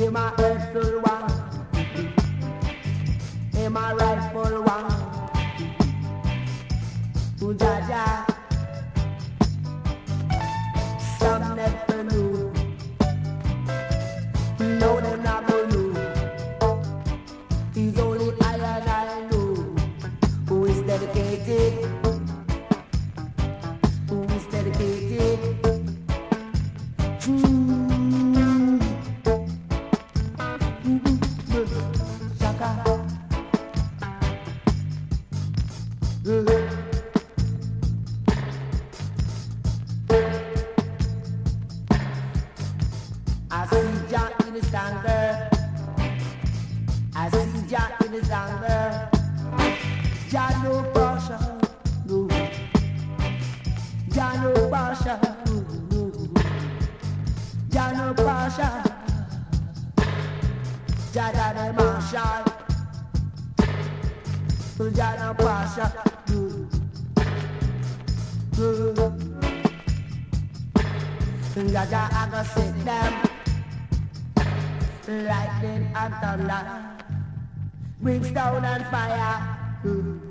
In my headful one, in my rightful one, Jaja. Some never knew, no they never knew. He's only I and I know who is dedicated, who is dedicated. Shaka. I see Jah in his anger. I see Jah in his anger. Jah no partial, no. Jah no partial, no. Jah no partial. Jah da the marshal. Jah no partial, no. Jah Jah I go sit them. Lightning and thunder, brimstone and fire.